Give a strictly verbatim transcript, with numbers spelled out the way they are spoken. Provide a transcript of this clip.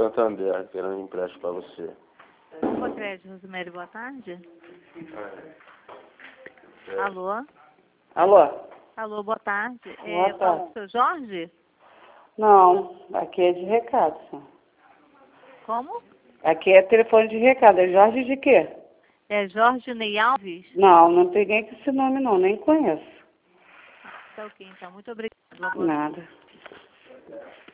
Santander, querendo um empréstimo para você. Opa, Crédito, Rosemary, boa tarde. É. Alô? Alô? Alô, boa tarde. Boa É, tarde. fala com o seu Jorge? Não, aqui é de recado, senhor. Como? Aqui é telefone de recado. É Jorge de quê? É Jorge Ney Alves? Não, não tem ninguém com esse nome não, nem conheço. Tá ok, então. Muito obrigada. Boa Nada.